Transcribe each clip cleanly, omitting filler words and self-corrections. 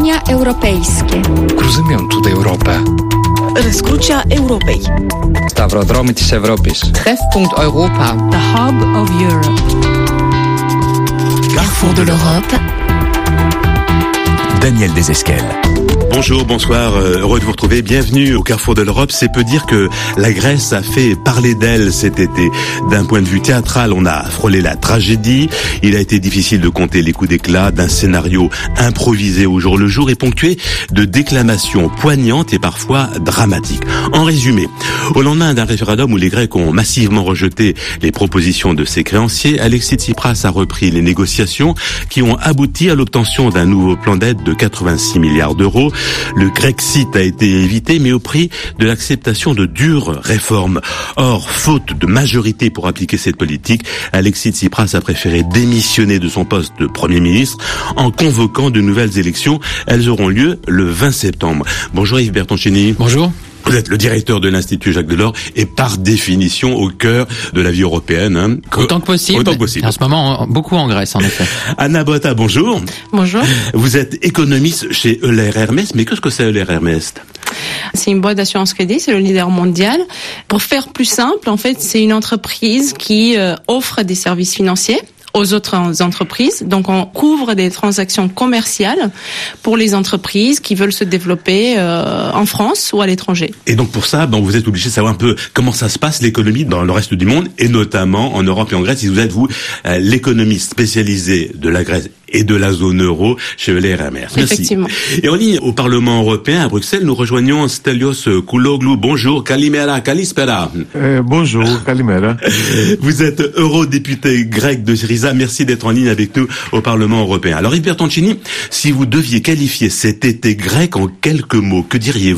Rozważania europejskie. Cruzământul de Europa. Răscrucea Europei. Stavrodromul Europei. Treffpunkt Europa. The Hub of Europe. Carrefour de l'Europe. Daniel Desesquelles. Bonjour, bonsoir, heureux de vous retrouver, bienvenue au Carrefour de l'Europe. C'est peu dire que la Grèce a fait parler d'elle cet été. D'un point de vue théâtral, on a frôlé la tragédie. Il a été difficile de compter les coups d'éclat d'un scénario improvisé au jour le jour et ponctué de déclamations poignantes et parfois dramatiques. En résumé, au lendemain d'un référendum où les Grecs ont massivement rejeté les propositions de ses créanciers, Alexis Tsipras a repris les négociations qui ont abouti à l'obtention d'un nouveau plan d'aide de 86 milliards d'euros. Le Grexit a été évité, mais au prix de l'acceptation de dures réformes. Or, faute de majorité pour appliquer cette politique, Alexis Tsipras a préféré démissionner de son poste de Premier ministre en convoquant de nouvelles élections. Elles auront lieu le 20 septembre. Bonjour Yves Bertoncini. Bonjour. Vous êtes le directeur de l'Institut Jacques Delors et par définition au cœur de la vie européenne. Hein. Autant que possible. En ce moment, beaucoup en Grèce, en effet. Anna Botta, bonjour. Bonjour. Vous êtes économiste chez Euler Hermès, mais qu'est-ce que c'est Euler Hermès ? C'est une boîte d'assurance crédit, c'est le leader mondial. Pour faire plus simple, en fait, c'est une entreprise qui offre des services financiers aux autres entreprises. Donc, on couvre des transactions commerciales pour les entreprises qui veulent se développer en France ou à l'étranger. Et donc, pour ça, vous êtes obligé de savoir un peu comment ça se passe, l'économie dans le reste du monde, et notamment en Europe et en Grèce. Si vous êtes, l'économiste spécialisé de la Grèce et de la zone euro chez Euler Hermès. Merci. Effectivement. Et en ligne au Parlement européen à Bruxelles, nous rejoignons Stelios Kouloglou. Bonjour, Kalimera, Kalispera. Bonjour, Kalimera. Vous êtes eurodéputé grec de Syriza. Merci d'être en ligne avec nous au Parlement européen. Alors Yves Bertoncini, si vous deviez qualifier cet été grec en quelques mots, que diriez-vous ?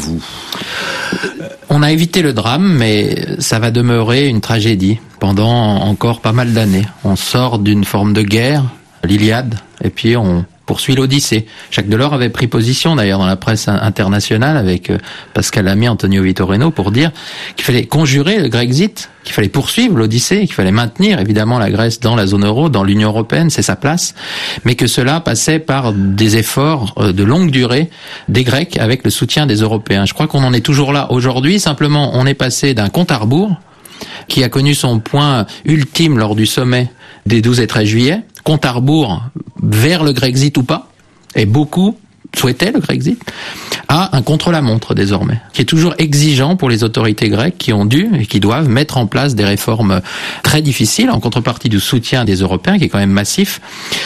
On a évité le drame, mais ça va demeurer une tragédie pendant encore pas mal d'années. On sort d'une forme de guerre, l'Iliade, et puis on poursuit l'Odyssée. Jacques Delors avait pris position d'ailleurs dans la presse internationale avec Pascal Lamy, Antonio Vitorino pour dire qu'il fallait conjurer le Grexit, qu'il fallait poursuivre l'Odyssée, qu'il fallait maintenir évidemment la Grèce dans la zone euro, dans l'Union européenne, c'est sa place, mais que cela passait par des efforts de longue durée des Grecs avec le soutien des Européens. Je crois qu'on en est toujours là aujourd'hui, simplement on est passé d'un compte à rebours qui a connu son point ultime lors du sommet des 12 et 13 juillet, compte à rebours vers le Grexit ou pas, et beaucoup souhaitaient le Grexit, à un contre-la-montre désormais, qui est toujours exigeant pour les autorités grecques qui ont dû et qui doivent mettre en place des réformes très difficiles en contrepartie du soutien des Européens, qui est quand même massif,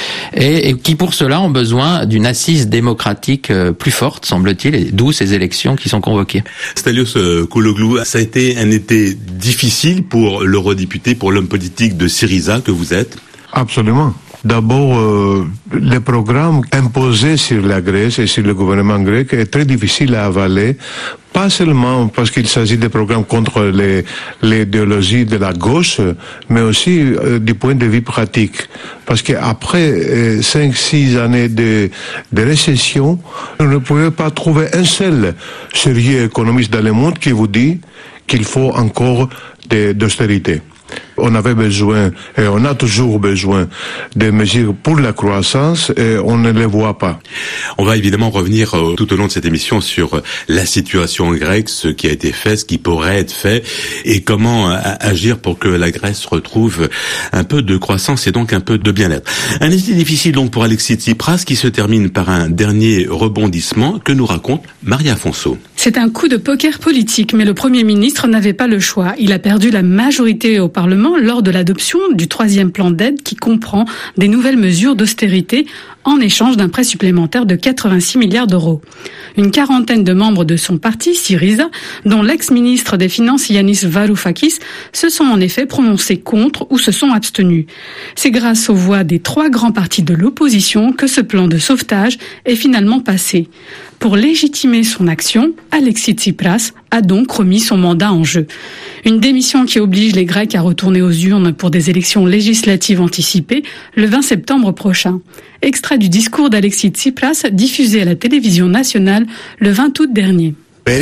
et qui pour cela ont besoin d'une assise démocratique plus forte, semble-t-il, et d'où ces élections qui sont convoquées. Stelios Kouloglou, ça a été un été difficile pour l'eurodéputé, pour l'homme politique de Syriza que vous êtes ? Absolument. D'abord, le programme imposé sur la Grèce et sur le gouvernement grec est très difficile à avaler, pas seulement parce qu'il s'agit de programmes contre l'idéologie de la gauche, mais aussi du point de vue pratique. Parce qu'après 5-6 années de récession, on ne pouvait pas trouver un seul sérieux économiste dans le monde qui vous dit qu'il faut encore d'austérité. On avait besoin, et on a toujours besoin, de mesures pour la croissance, et on ne les voit pas. On va évidemment revenir tout au long de cette émission sur la situation grecque, ce qui a été fait, ce qui pourrait être fait, et comment agir pour que la Grèce retrouve un peu de croissance et donc un peu de bien-être. Un été difficile donc pour Alexis Tsipras, qui se termine par un dernier rebondissement que nous raconte Maria Afonso. C'est un coup de poker politique, mais le Premier ministre n'avait pas le choix. Il a perdu la majorité au Parlement lors de l'adoption du 3e plan d'aide qui comprend des nouvelles mesures d'austérité en échange d'un prêt supplémentaire de 86 milliards d'euros. Une quarantaine de membres de son parti, Syriza, dont l'ex-ministre des Finances Yanis Varoufakis, se sont en effet prononcés contre ou se sont abstenus. C'est grâce aux voix des 3 grands partis de l'opposition que ce plan de sauvetage est finalement passé. Pour légitimer son action, Alexis Tsipras a donc remis son mandat en jeu. Une démission qui oblige les Grecs à retourner aux urnes pour des élections législatives anticipées le 20 septembre prochain. Extrait du discours d'Alexis Tsipras diffusé à la télévision nationale le 20 août dernier.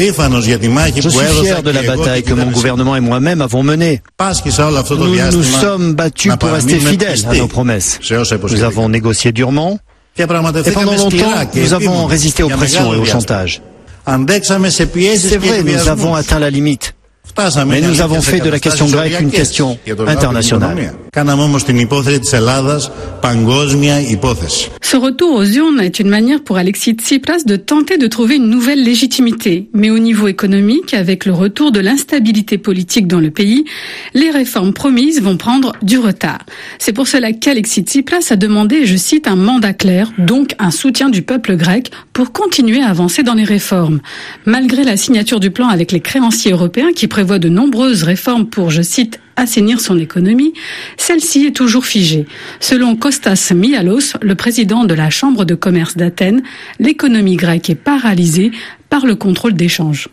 Je suis fier de la bataille que mon gouvernement et moi-même avons menée. Nous nous sommes battus pour rester fidèles à nos promesses. Nous avons négocié durement, Et pendant longtemps, nous avons résisté aux pressions et au chantage. C'est vrai, nous avons atteint la limite. Mais nous avons fait de la question grecque une question internationale. Ce retour aux urnes est une manière pour Alexis Tsipras de tenter de trouver une nouvelle légitimité. Mais au niveau économique, avec le retour de l'instabilité politique dans le pays, les réformes promises vont prendre du retard. C'est pour cela qu'Alexis Tsipras a demandé, je cite, un mandat clair, donc un soutien du peuple grec pour continuer à avancer dans les réformes. Malgré la signature du plan avec les créanciers européens qui prévoit de nombreuses réformes pour, je cite, assainir son économie, celle-ci est toujours figée. Selon Kostas Mialos, le président de la Chambre de commerce d'Athènes, l'économie grecque est paralysée par le contrôle d'échange.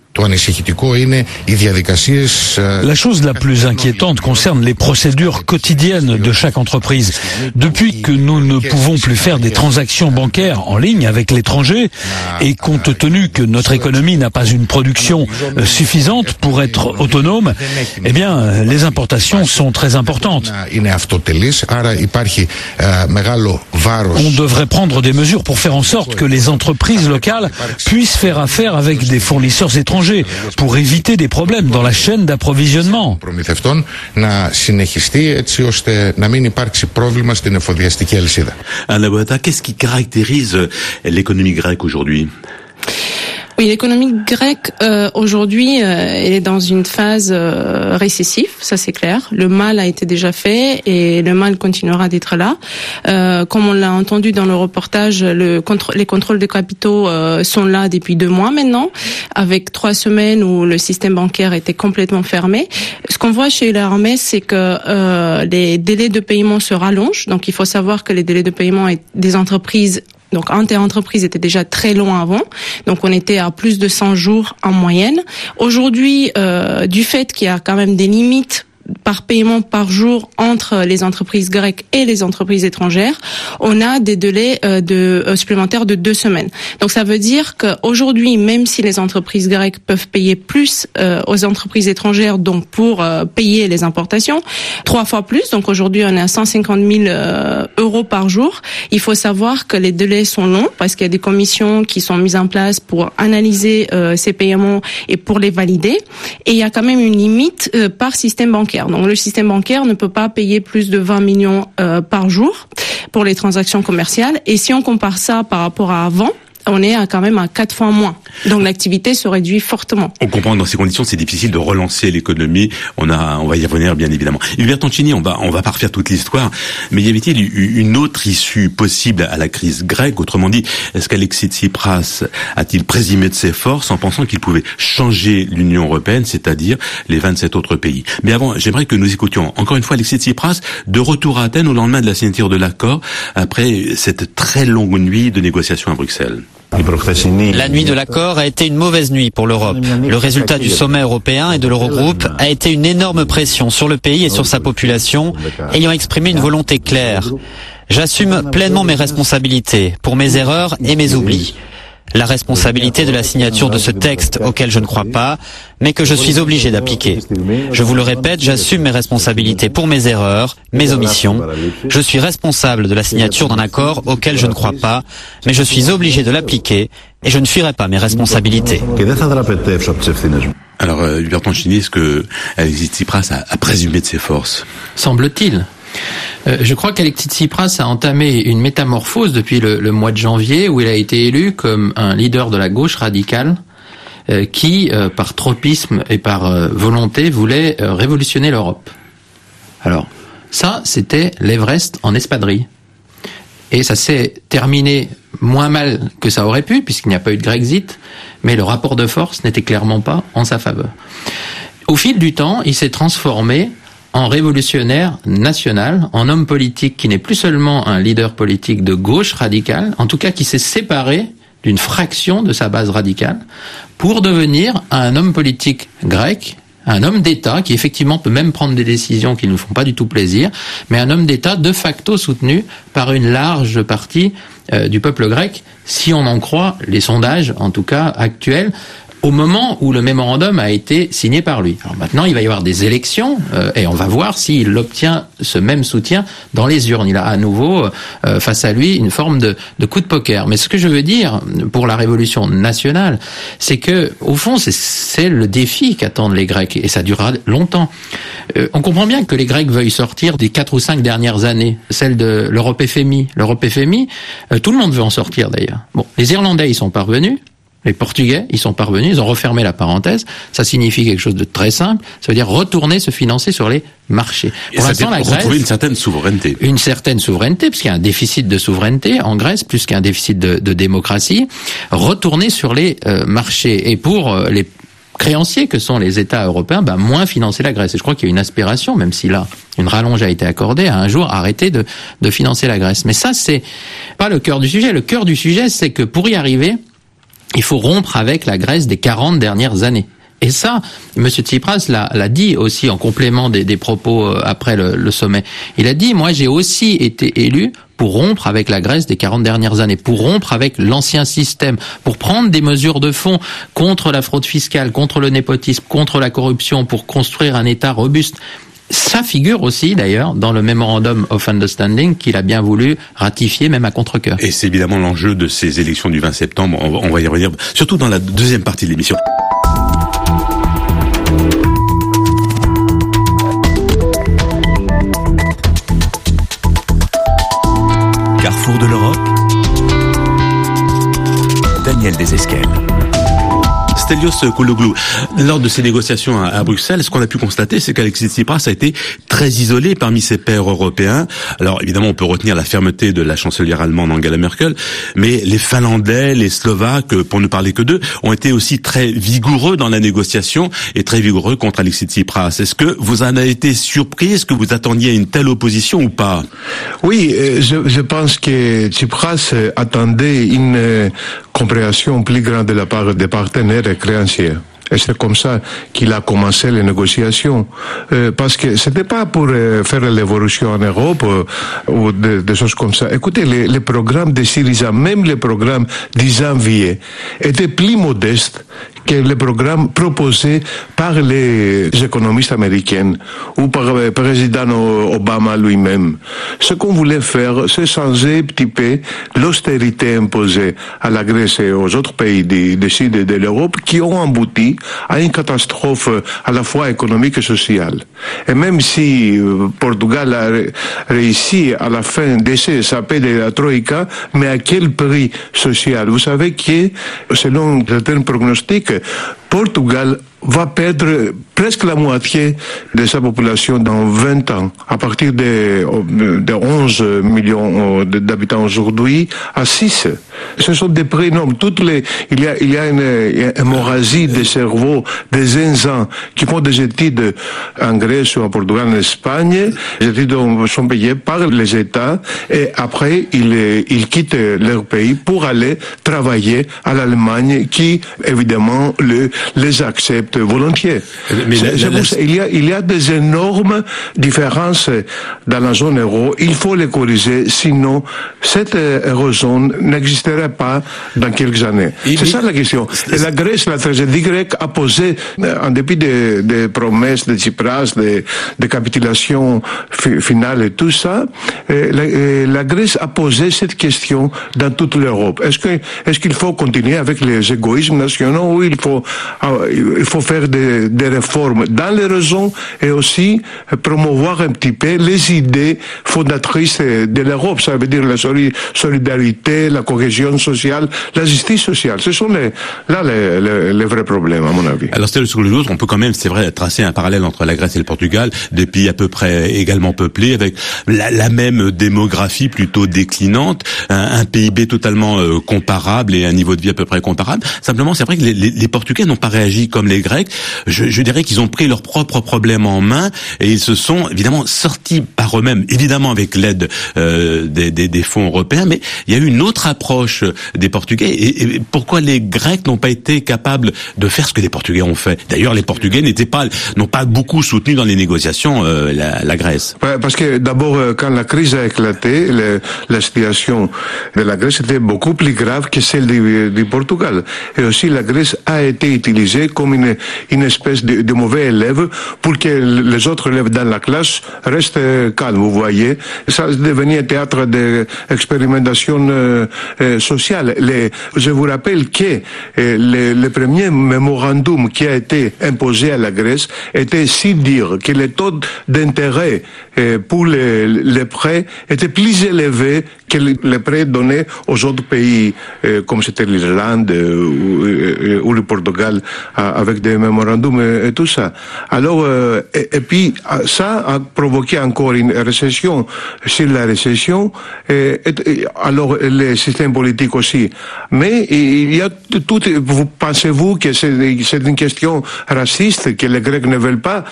La chose la plus inquiétante concerne les procédures quotidiennes de chaque entreprise. Depuis que nous ne pouvons plus faire des transactions bancaires en ligne avec l'étranger et compte tenu que notre économie n'a pas une production suffisante pour être autonome, eh bien, les importations sont très importantes. On devrait prendre des mesures pour faire en sorte que les entreprises locales puissent faire affaire avec des fournisseurs étrangers pour éviter des problèmes dans la chaîne d'approvisionnement. Anna Boata, qu'est-ce qui caractérise l'économie grecque aujourd'hui ? Oui, l'économie grecque aujourd'hui, elle est dans une phase récessive, ça c'est clair. Le mal a été déjà fait et le mal continuera d'être là. Comme on l'a entendu dans le reportage, les contrôles de capitaux sont là depuis 2 mois maintenant, avec 3 semaines où le système bancaire était complètement fermé. Ce qu'on voit chez l'Hermès, c'est que les délais de paiement se rallongent. Donc il faut savoir que les délais de paiement des entreprises, donc inter-entreprises, étaient déjà très longs avant. Donc on était à plus de 100 jours en moyenne. Aujourd'hui, du fait qu'il y a quand même des limites par paiement par jour entre les entreprises grecques et les entreprises étrangères, on a des délais supplémentaires de 2 semaines. Donc ça veut dire qu'aujourd'hui, même si les entreprises grecques peuvent payer plus aux entreprises étrangères, donc pour payer les importations, 3 fois plus, donc aujourd'hui on est à 150 000 euros par jour, il faut savoir que les délais sont longs parce qu'il y a des commissions qui sont mises en place pour analyser ces paiements et pour les valider. Et il y a quand même une limite par système bancaire. Donc le système bancaire ne peut pas payer plus de 20 millions par jour pour les transactions commerciales. Et si on compare ça par rapport à avant, on est quand même à 4 fois moins. Donc l'activité se réduit fortement. On comprend que dans ces conditions, c'est difficile de relancer l'économie. On va y revenir bien évidemment. Hubert Toncini, on va pas refaire toute l'histoire, mais y avait-il une autre issue possible à la crise grecque? Autrement dit, est-ce qu'Alexis Tsipras a-t-il présumé de ses forces en pensant qu'il pouvait changer l'Union européenne, c'est-à-dire les 27 autres pays? Mais avant, j'aimerais que nous écoutions encore une fois Alexis Tsipras de retour à Athènes au lendemain de la signature de l'accord, après cette très longue nuit de négociations à Bruxelles. La nuit de l'accord a été une mauvaise nuit pour l'Europe. Le résultat du sommet européen et de l'Eurogroupe a été une énorme pression sur le pays et sur sa population, ayant exprimé une volonté claire. J'assume pleinement mes responsabilités pour mes erreurs et mes oublis. La responsabilité de la signature de ce texte auquel je ne crois pas, mais que je suis obligé d'appliquer. Je vous le répète, j'assume mes responsabilités pour mes erreurs, mes omissions. Je suis responsable de la signature d'un accord auquel je ne crois pas, mais je suis obligé de l'appliquer et je ne fuirai pas mes responsabilités. Alors, Hubert Toncini, est-ce que Alexis Tsipras a présumé de ses forces? Semble-t-il. Je crois qu'Alexis Tsipras a entamé une métamorphose depuis le mois de janvier où il a été élu comme un leader de la gauche radicale qui, par tropisme et par volonté, voulait révolutionner l'Europe. Alors, ça, c'était l'Everest en espadrille. Et ça s'est terminé moins mal que ça aurait pu, puisqu'il n'y a pas eu de Grexit, mais le rapport de force n'était clairement pas en sa faveur. Au fil du temps, il s'est transformé en révolutionnaire national, en homme politique qui n'est plus seulement un leader politique de gauche radicale, en tout cas qui s'est séparé d'une fraction de sa base radicale, pour devenir un homme politique grec, un homme d'État qui effectivement peut même prendre des décisions qui ne nous font pas du tout plaisir, mais un homme d'État de facto soutenu par une large partie du peuple grec, si on en croit les sondages, en tout cas actuels. au moment où le mémorandum a été signé par lui. Alors maintenant, il va y avoir des élections et on va voir s'il obtient ce même soutien dans les urnes. Il a à nouveau face à lui une forme de coup de poker. Mais ce que je veux dire pour la révolution nationale, c'est que au fond, c'est le défi qu'attendent les Grecs et ça durera longtemps. On comprend bien que les Grecs veuillent sortir des 4 ou 5 dernières années, celle de l'Europe FMI. L'Europe FMI, tout le monde veut en sortir d'ailleurs. Bon, les Irlandais, ils sont parvenus. Les Portugais, ils sont parvenus, ils ont refermé la parenthèse. Ça signifie quelque chose de très simple. Ça veut dire retourner se financer sur les marchés. Et pour l'instant, la Grèce, retrouver une certaine souveraineté. Une certaine souveraineté, puisqu'il y a un déficit de souveraineté en Grèce, plus qu'un déficit de démocratie. Retourner sur les marchés. Et pour les créanciers que sont les États européens, moins financer la Grèce. Et je crois qu'il y a une aspiration, même si là, une rallonge a été accordée, à un jour arrêter de financer la Grèce. Mais ça, c'est pas le cœur du sujet. Le cœur du sujet, c'est que pour y arriver, il faut rompre avec la Grèce des 40 dernières années. Et ça, M. Tsipras l'a dit aussi en complément des propos après le sommet. Il a dit, moi j'ai aussi été élu pour rompre avec la Grèce des 40 dernières années, pour rompre avec l'ancien système, pour prendre des mesures de fond contre la fraude fiscale, contre le népotisme, contre la corruption, pour construire un État robuste. Ça figure aussi, d'ailleurs, dans le Memorandum of Understanding qu'il a bien voulu ratifier, même à contre-cœur. Et c'est évidemment l'enjeu de ces élections du 20 septembre. On va y revenir, surtout dans la deuxième partie de l'émission. Carrefour de l'Europe, Daniel Desesquelles. Stelios Kouloglou, lors de ces négociations à Bruxelles, ce qu'on a pu constater, c'est qu'Alexis Tsipras a été très isolé parmi ses pairs européens. Alors évidemment, on peut retenir la fermeté de la chancelière allemande Angela Merkel, mais les Finlandais, les Slovaques, pour ne parler que d'eux, ont été aussi très vigoureux dans la négociation et très vigoureux contre Alexis Tsipras. Est-ce que vous en avez été surpris? Est-ce que vous attendiez une telle opposition ou pas? Oui, je pense que Tsipras attendait une compréhension plus grande de la part des partenaires créanciers. Et c'est comme ça qu'il a commencé les négociations. Parce que c'était pas pour faire l'évolution en Europe ou des choses comme ça. Écoutez, les programmes de Syriza, même les programmes d'Isambie, étaient plus modestes que les programmes proposés par les économistes américains ou par le président Obama lui-même. Ce qu'on voulait faire, c'est changer un petit peu l'austérité imposée à la Grèce et aux autres pays du sud de l'Europe qui ont abouti à une catastrophe à la fois économique et sociale. Et même si Portugal a réussi à la fin d'échapper de la Troïka, mais à quel prix social? Vous savez que, selon certains pronostics, Portugal va perdre presque la moitié de sa population dans 20 ans, à partir de 11 millions d'habitants aujourd'hui à 6. Ce sont des prix énormes. Il y a une hémorragie des cerveaux des enfants qui font des études en Grèce ou en Portugal, en Espagne. Les études sont payées par les États et après ils quittent leur pays pour aller travailler à l'Allemagne qui, évidemment, les accepte volontiers. Mais il y a des énormes différences dans la zone euro. Il faut les corriger, sinon cette eurozone n'existerait pas dans quelques années. C'est ça la question. Et la Grèce, la tragédie grecque a posé, en dépit des promesses de Tsipras, de capitulation finale et tout ça, la Grèce a posé cette question dans toute l'Europe. Est-ce qu'il faut continuer avec les égoïsmes nationaux ou il faut faire des réformes dans les régions et aussi promouvoir un petit peu les idées fondatrices de l'Europe. Ça veut dire la solidarité, la cohésion sociale, la justice sociale. Ce sont les vrais problèmes, à mon avis. Alors, c'est sur l'autre, on peut quand même, c'est vrai, tracer un parallèle entre la Grèce et le Portugal, des pays à peu près également peuplés, avec la même démographie plutôt déclinante, un PIB totalement comparable et un niveau de vie à peu près comparable. Simplement, c'est vrai que les Portugais n'ont pas réagi comme les Grecs. Je dirais Grecs, ils ont pris leurs propres problèmes en main et ils se sont évidemment sortis par eux-mêmes, évidemment avec l'aide des fonds européens, mais il y a eu une autre approche des Portugais. Et pourquoi les Grecs n'ont pas été capables de faire ce que les Portugais ont fait? D'ailleurs, les Portugais n'ont pas beaucoup soutenu dans les négociations la Grèce. Parce que d'abord, quand la crise a éclaté, la situation de la Grèce était beaucoup plus grave que celle du Portugal. Et aussi, la Grèce a été utilisée comme une espèce de mauvais élève pour que les autres élèves dans la classe restent calmes, vous voyez. Ça devenait un théâtre d'expérimentation sociale. Je vous rappelle que le premier mémorandum qui a été imposé à la Grèce était si dire que les taux d'intérêt pour les prêts étaient plus élevés que les prêts donnés aux autres pays, comme c'était l'Irlande ou le Portugal, avec des mémorandums et tout ça. Alors, et puis, ça a provoqué encore une récession sur la récession, alors les systèmes politiques aussi. Mais il y a tout, pensez-vous que c'est une question raciste, que les Grecs ne veulent pas?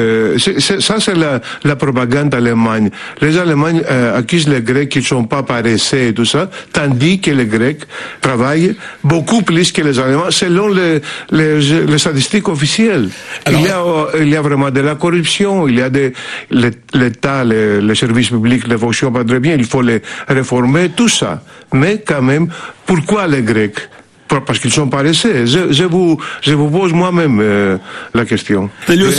Ça, c'est la propagande allemande. Les Allemands accusent les Grecs qu'ils ne sont pas paresseux et tout ça, tandis que les Grecs travaillent beaucoup plus que les Allemands, selon les statistiques officielles. Alors, il y a vraiment de la corruption, il y a l'État, les services publics ne fonctionnent pas très bien, il faut les réformer, tout ça. Mais quand même, pourquoi les Grecs? Parce qu'ils sont paresseux. Je vous pose moi-même la question.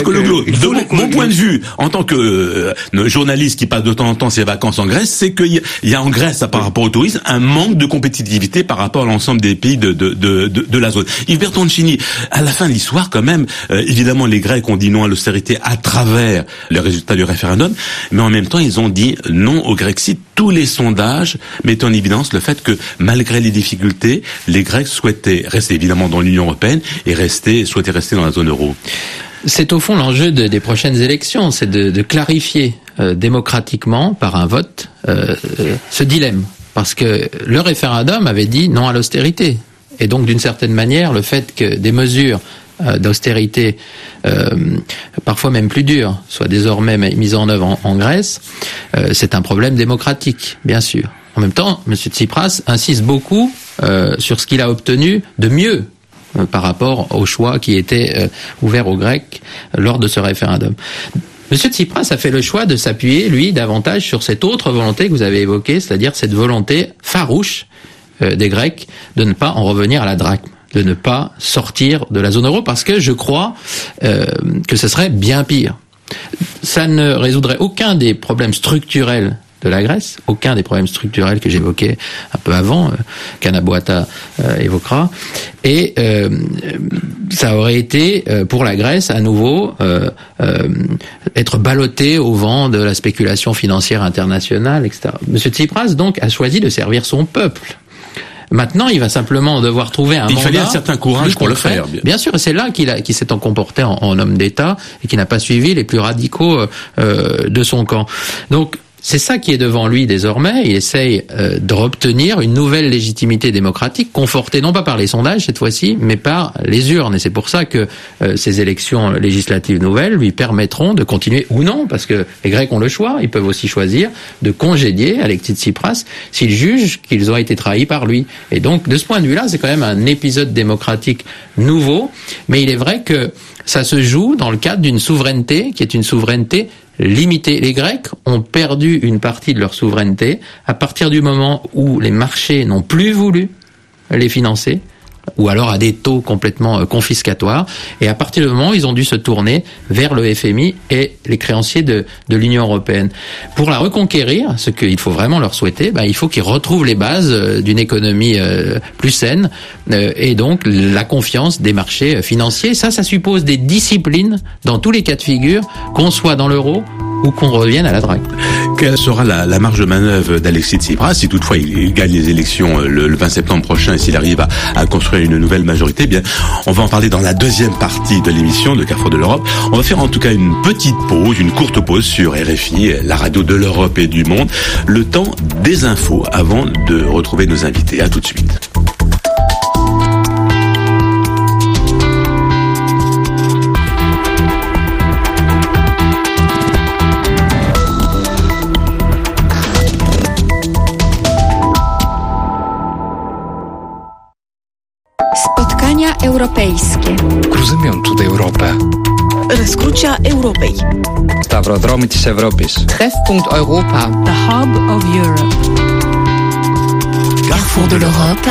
De mon point de vue, en tant que journaliste qui passe de temps en temps ses vacances en Grèce, c'est qu'il y a en Grèce, par rapport au tourisme, un manque de compétitivité par rapport à l'ensemble des pays de la zone. Yves Bertoncini, à la fin de l'histoire, quand même, évidemment, les Grecs ont dit non à l'austérité à travers le résultat du référendum, mais en même temps, ils ont dit non au Grexit. Tous les sondages mettent en évidence le fait que, malgré les difficultés, les Grecs souhaitaient rester évidemment dans l'Union européenne et souhaitaient rester dans la zone euro. C'est au fond l'enjeu des prochaines élections, c'est de clarifier démocratiquement par un vote ce dilemme. Parce que le référendum avait dit non à l'austérité. Et donc d'une certaine manière, le fait que des mesures d'austérité, parfois même plus dures, soient désormais mises en œuvre en Grèce, c'est un problème démocratique, bien sûr. En même temps, M. Tsipras insiste beaucoup sur ce qu'il a obtenu de mieux par rapport au choix qui était ouvert aux Grecs lors de ce référendum. M. Tsipras a fait le choix de s'appuyer, lui, davantage sur cette autre volonté que vous avez évoquée, c'est-à-dire cette volonté farouche des Grecs de ne pas en revenir à la drachme, de ne pas sortir de la zone euro, parce que je crois que ce serait bien pire. Ça ne résoudrait aucun des problèmes structurels de la Grèce, aucun des problèmes structurels que j'évoquais un peu avant, qu'Anna Boata évoquera, et ça aurait été pour la Grèce à nouveau être ballotté au vent de la spéculation financière internationale, etc. Monsieur Tsipras donc a choisi de servir son peuple. Maintenant, il va simplement devoir trouver un mandat. Il fallait un certain courage pour le faire. Bien sûr, et c'est là qu'il s'est comporté en homme d'État et qui n'a pas suivi les plus radicaux de son camp. Donc, c'est ça qui est devant lui désormais. Il essaye de obtenir une nouvelle légitimité démocratique, confortée non pas par les sondages cette fois-ci, mais par les urnes. Et c'est pour ça que ces élections législatives nouvelles lui permettront de continuer ou non, parce que les Grecs ont le choix. Ils peuvent aussi choisir de congédier Alexis Tsipras s'ils jugent qu'ils ont été trahis par lui. Et donc, de ce point de vue-là, c'est quand même un épisode démocratique nouveau. Mais il est vrai que ça se joue dans le cadre d'une souveraineté qui est une souveraineté limitée. Les Grecs ont perdu une partie de leur souveraineté à partir du moment où les marchés n'ont plus voulu les financer, ou alors à des taux complètement confiscatoires, et à partir du moment où ils ont dû se tourner vers le FMI et les créanciers de l'Union européenne. Pour la reconquérir, ce qu'il faut vraiment leur souhaiter, il faut qu'ils retrouvent les bases d'une économie plus saine, et donc la confiance des marchés financiers. Ça suppose des disciplines dans tous les cas de figure, qu'on soit dans l'euro ou qu'on revienne à la drachme. Quelle sera la marge de manœuvre d'Alexis Tsipras si toutefois il gagne les élections le 20 septembre prochain et s'il arrive à construire une nouvelle majorité? Bien, on va en parler dans la deuxième partie de l'émission de Carrefour de l'Europe. On va faire en tout cas une petite pause, une courte pause sur RFI, la radio de l'Europe et du monde. Le temps des infos avant de retrouver nos invités. À tout de suite. Spotkania europejskie. Rozumiem tutaj Europę. Rozkrucia Europei. Stavrodromy της Ευρώπης. Treffpunkt Europa. The Hub of Europe. Carrefour de l'Europe.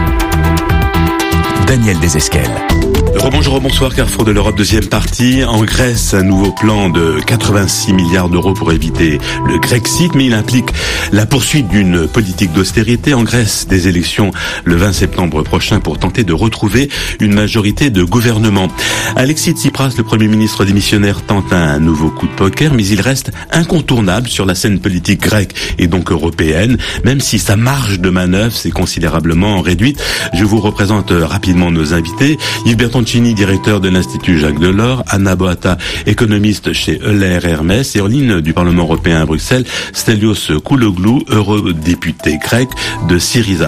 Daniel Desesquelles. Rebonjour, bonsoir, Carrefour de l'Europe, deuxième partie. En Grèce, un nouveau plan de 86 milliards d'euros pour éviter le Grexit, mais il implique la poursuite d'une politique d'austérité. En Grèce, des élections le 20 septembre prochain pour tenter de retrouver une majorité de gouvernement. Alexis Tsipras, le Premier ministre démissionnaire, tente un nouveau coup de poker, mais il reste incontournable sur la scène politique grecque et donc européenne, même si sa marge de manœuvre s'est considérablement réduite. Je vous représente rapidement nos invités. Yves Bertoncini, directeur de l'Institut Jacques Delors, Anna Boata, économiste chez Euler Hermès, et en ligne du Parlement européen à Bruxelles, Stelios Kouloglou, eurodéputé grec de Syriza.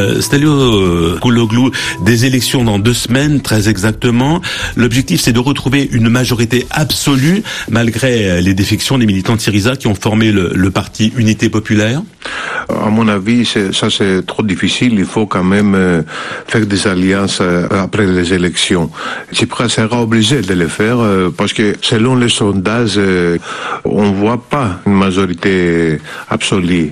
Stelios Kouloglou, des élections dans 2 semaines, très exactement. L'objectif, c'est de retrouver une majorité absolue, malgré les défections des militants de Syriza qui ont formé le parti Unité Populaire. À mon avis, ça c'est trop difficile. Il faut quand même faire des alliances après les élections. Tsipras sera obligé de le faire parce que selon les sondages, on ne voit pas une majorité absolue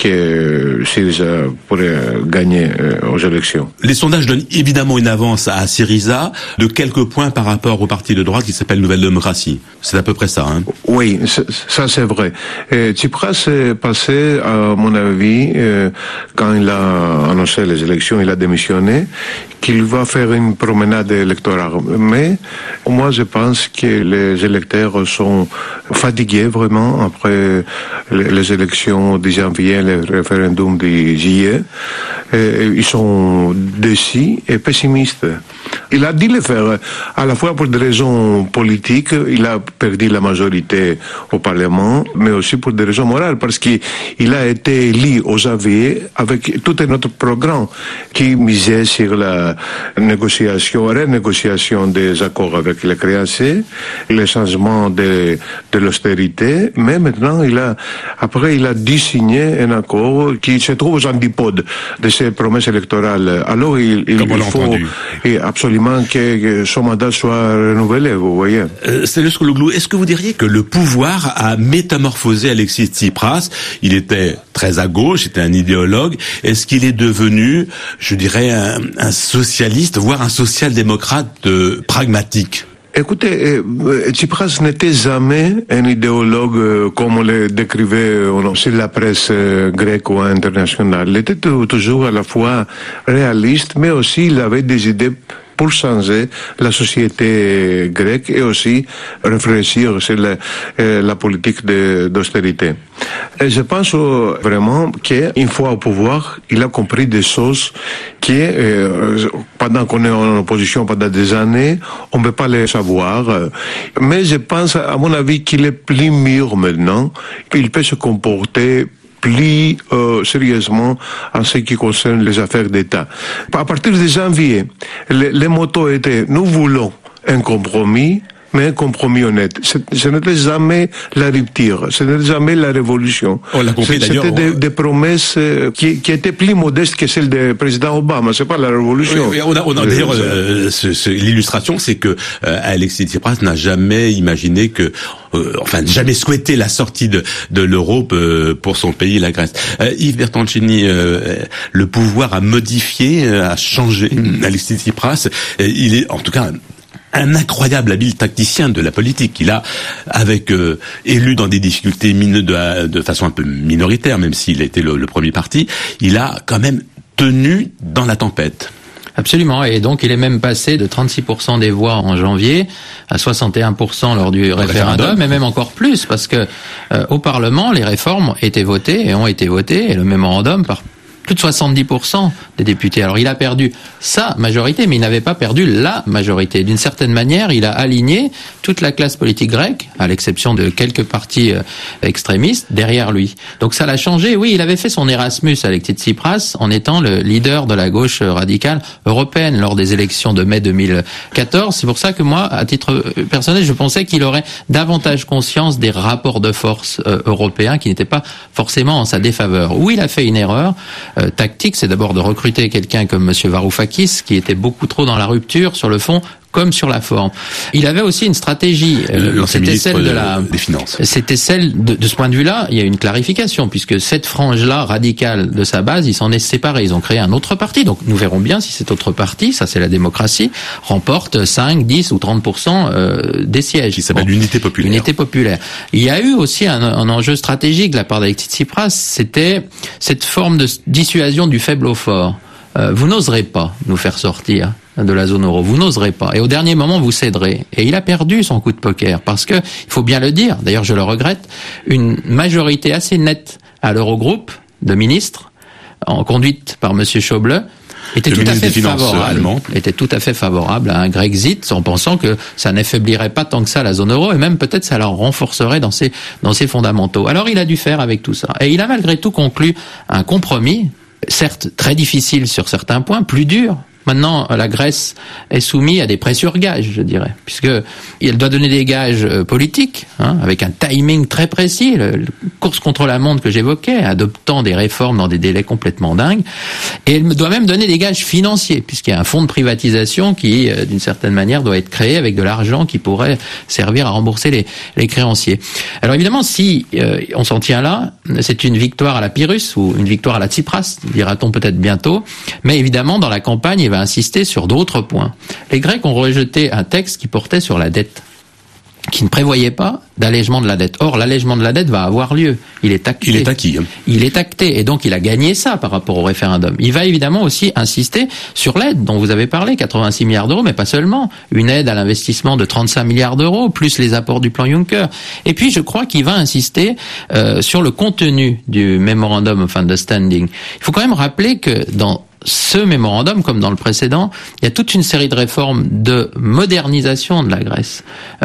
que Syriza pourrait gagner aux élections. Les sondages donnent évidemment une avance à Syriza de quelques points par rapport au parti de droite qui s'appelle Nouvelle Démocratie. C'est à peu près ça, hein? Oui, ça c'est vrai. Tsipras est passé, à mon avis, quand il a annoncé les élections, il a démissionné, qu'il va faire une promenade électorale. Mais moi, je pense que les électeurs sont fatigués vraiment après les élections de janvier, le référendum de juillet. Ils sont déçus et pessimistes. Il a dit le faire à la fois pour des raisons politiques, il a perdu la majorité au Parlement, mais aussi pour des raisons morales, parce qu'il a été élu aux janvier avec tout un autre programme qui misait sur la renégociation des accords avec les créanciers, le changement de l'austérité, mais maintenant il a dû signer un accord qui se trouve aux antipodes de ses promesses électorales. Alors il faut absolument que son mandat soit renouvelé, vous voyez. Stelios Kouloglou, est-ce que vous diriez que le pouvoir a métamorphosé Alexis Tsipras? Il était très à gauche, c'était un idéologue. Est-ce qu'il est devenu, je dirais, un socialiste, voire un social-démocrate pragmatique? Écoutez, Tsipras n'était jamais un idéologue comme on le décrivait sur la presse grecque ou internationale. Il était toujours à la fois réaliste, mais aussi il avait des idées pour changer la société grecque et aussi réfléchir sur la politique d'austérité. Et je pense vraiment qu'une fois au pouvoir, il a compris des choses qui, pendant qu'on est en opposition pendant des années, on ne peut pas les savoir. Mais je pense, à mon avis, qu'il est plus mûr maintenant, qu'il peut se comporter plus sérieusement en ce qui concerne les affaires d'État. À partir de janvier, les motos étaient « Nous voulons un compromis », mais un compromis honnête. Ce n'était jamais la rupture, ce n'était jamais la révolution. C'était des promesses qui étaient plus modestes que celles du président Obama. C'est pas la révolution. Oui, d'ailleurs, l'illustration, c'est que Alexis Tsipras n'a jamais imaginé que, jamais souhaité la sortie de l'Europe pour son pays, la Grèce. Yves Bertoncini, le pouvoir a modifié, a changé Alexis Tsipras. Il est, en tout cas, un incroyable habile tacticien de la politique. Il a, élu dans des difficultés de façon un peu minoritaire, même s'il a été le premier parti, il a quand même tenu dans la tempête. Absolument, et donc il est même passé de 36% des voix en janvier à 61% lors du référendum, et même encore plus, parce que au Parlement, les réformes étaient votées et ont été votées, et le mémorandum par plus de 70% des députés. Alors il a perdu sa majorité, mais il n'avait pas perdu la majorité. D'une certaine manière, il a aligné toute la classe politique grecque, à l'exception de quelques partis extrémistes, derrière lui. Donc ça l'a changé. Oui, il avait fait son Erasmus, Alexis Tsipras, en étant le leader de la gauche radicale européenne lors des élections de mai 2014. C'est pour ça que moi, à titre personnel, je pensais qu'il aurait davantage conscience des rapports de force européens qui n'étaient pas forcément en sa défaveur. Oui, il a fait une erreur. tactique, c'est d'abord de recruter quelqu'un comme Monsieur Varoufakis, qui était beaucoup trop dans la rupture sur le fond comme sur la forme. Il avait aussi une stratégie. C'était celle des finances. C'était celle de ce point de vue-là, il y a une clarification, puisque cette frange-là radicale de sa base, il s'en est séparé. Ils ont créé un autre parti. Donc nous verrons bien si cet autre parti, ça c'est la démocratie, remporte 5, 10 ou 30% des sièges. Qui s'appelle l'unité populaire. Unité populaire. Il y a eu aussi un enjeu stratégique de la part d'Alexis Tsipras, c'était cette forme de dissuasion du faible au fort. Vous n'oserez pas nous faire sortir de la zone euro, vous n'oserez pas. Et au dernier moment, vous céderez. Et il a perdu son coup de poker parce que, il faut bien le dire, d'ailleurs je le regrette, une majorité assez nette à l'Eurogroupe de ministres, en conduite par Monsieur Schäuble, était tout à fait favorable à un Grexit, en pensant que ça n'affaiblirait pas tant que ça la zone euro, et même peut-être ça la renforcerait dans ses fondamentaux. Alors il a dû faire avec tout ça. Et il a malgré tout conclu un compromis, certes très difficile sur certains points, plus dur. Maintenant, la Grèce est soumise à des pressures gages, je dirais, puisque elle doit donner des gages politiques, avec un timing très précis, la course contre la montre que j'évoquais, adoptant des réformes dans des délais complètement dingues, et elle doit même donner des gages financiers, puisqu'il y a un fonds de privatisation qui, d'une certaine manière, doit être créé avec de l'argent qui pourrait servir à rembourser les créanciers. Alors évidemment, si on s'en tient là, c'est une victoire à la Pyrrhus, ou une victoire à la Tsipras, dira-t-on peut-être bientôt, mais évidemment, dans la campagne, va insister sur d'autres points. Les Grecs ont rejeté un texte qui portait sur la dette, qui ne prévoyait pas d'allègement de la dette. Or, l'allègement de la dette va avoir lieu. Il est acté. Il est acquis. Il est acté. Et donc, il a gagné ça par rapport au référendum. Il va évidemment aussi insister sur l'aide dont vous avez parlé, 86 milliards d'euros, mais pas seulement. Une aide à l'investissement de 35 milliards d'euros, plus les apports du plan Juncker. Et puis, je crois qu'il va insister sur le contenu du Memorandum of Understanding. Il faut quand même rappeler que dans ce mémorandum, comme dans le précédent, il y a toute une série de réformes de modernisation de la Grèce.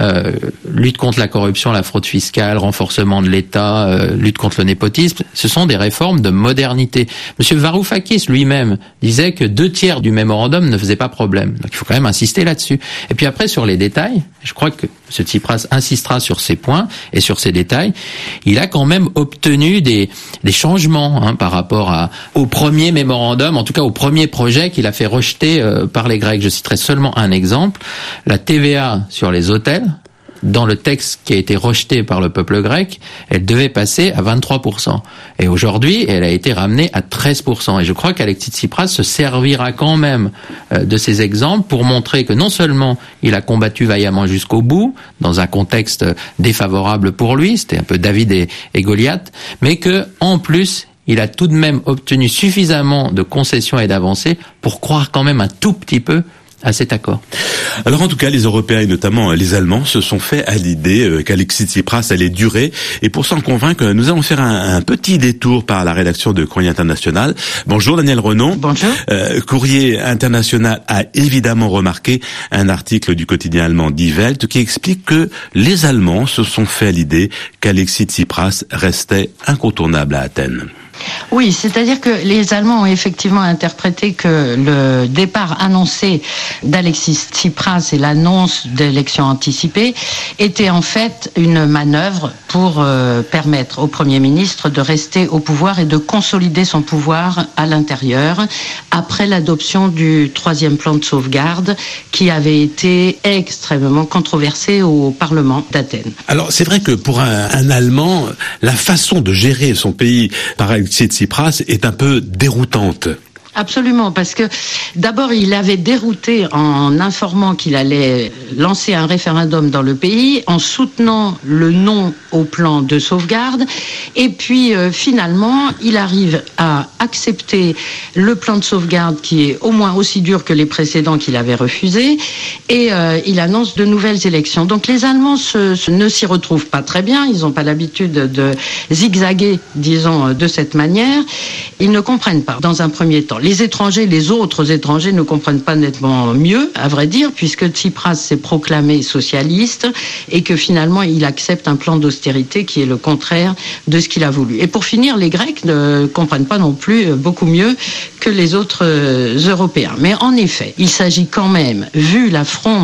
Lutte contre la corruption, la fraude fiscale, renforcement de l'État, lutte contre le népotisme. Ce sont des réformes de modernité. Monsieur Varoufakis lui-même disait que 2/3 du mémorandum ne faisait pas problème. Donc il faut quand même insister là-dessus. Et puis après, sur les détails, je crois que M. Tsipras insistera sur ces points et sur ces détails. Il a quand même obtenu des changements par rapport au premier mémorandum, en tout cas au premier projet qu'il a fait rejeter par les Grecs. Je citerai seulement un exemple. La TVA sur les hôtels, dans le texte qui a été rejeté par le peuple grec, elle devait passer à 23%. Et aujourd'hui, elle a été ramenée à 13%. Et je crois qu'Alexis Tsipras se servira quand même de ces exemples pour montrer que non seulement il a combattu vaillamment jusqu'au bout, dans un contexte défavorable pour lui, c'était un peu David et Goliath, mais que, en plus, il a tout de même obtenu suffisamment de concessions et d'avancées pour croire quand même un tout petit peu à cet accord. Alors en tout cas, les Européens et notamment les Allemands se sont fait à l'idée qu'Alexis Tsipras allait durer. Et pour s'en convaincre, nous allons faire un petit détour par la rédaction de Courrier International. Bonjour Daniel Renon. Bonjour. Courrier International a évidemment remarqué un article du quotidien allemand Die Welt qui explique que les Allemands se sont fait à l'idée qu'Alexis Tsipras restait incontournable à Athènes. Oui, c'est-à-dire que les Allemands ont effectivement interprété que le départ annoncé d'Alexis Tsipras et l'annonce d'élections anticipées était en fait une manœuvre pour permettre au Premier ministre de rester au pouvoir et de consolider son pouvoir à l'intérieur après l'adoption du 3e plan de sauvegarde qui avait été extrêmement controversé au Parlement d'Athènes. Alors c'est vrai que pour un Allemand, la façon de gérer son pays par Alexis Tsipras est un peu déroutante. Absolument, parce que d'abord il avait dérouté en informant qu'il allait lancer un référendum dans le pays, en soutenant le non au plan de sauvegarde, et puis finalement il arrive à accepter le plan de sauvegarde qui est au moins aussi dur que les précédents qu'il avait refusés, et il annonce de nouvelles élections. Donc les Allemands ne s'y retrouvent pas très bien, ils n'ont pas l'habitude de zigzaguer, disons, de cette manière. Ils ne comprennent pas, dans un premier temps. Les autres étrangers ne comprennent pas nettement mieux, à vrai dire, puisque Tsipras s'est proclamé socialiste et que finalement il accepte un plan d'austérité qui est le contraire de ce qu'il a voulu. Et pour finir, les Grecs ne comprennent pas non plus beaucoup mieux que les autres Européens. Mais en effet, il s'agit quand même, vu la fronde